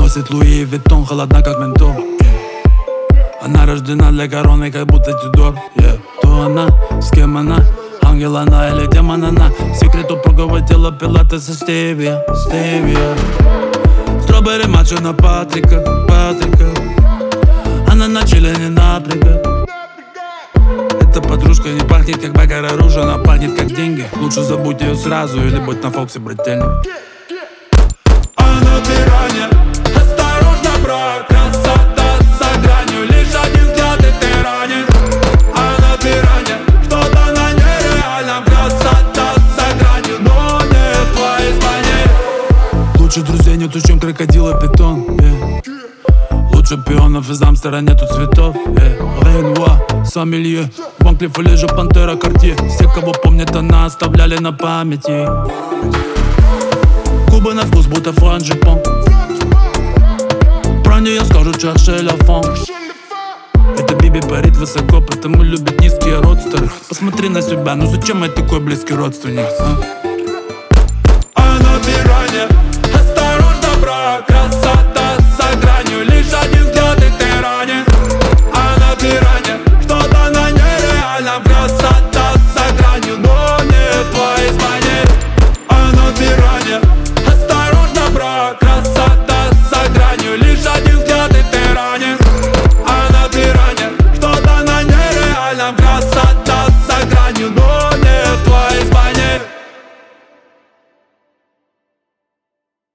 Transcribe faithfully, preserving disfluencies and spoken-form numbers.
Носит Луи Виттон, холодна как ментол. Она рождена для короны, как будто Тюдор. yeah. Кто она, с кем она, ангел она или демон она? Секрет упругого тела пилатеса Стевия, Стевия. Стробери мачо на Патрика, Патрика. Она на чиле не напряга. Эта подружка не пахнет как бакар оружия, она пахнет как деньги. Лучше забудь ее сразу или будь на Фоксе, брательник. Она пиранья, осторожно, брат. Красота за гранью, лишь один взгляд и ты ранен. Она пиранья, что-то на нереальном. Красота за гранью, но не в твоей спальне. Лучше друзей нету, чем крокодила питон. yeah. Лучше пионов из Амстера нету цветов. Рейнуа, сомелье, Ван Клифф или же Пантера Картье. Все, кого помнят, она оставляли на памяти. Губы на вкус, будто франжипон. Про нее скажут чарше ля фон. Это Биби парит высоко, потому любит низкие родстеры. Посмотри на себя, ну зачем я такой близкий родственник, а?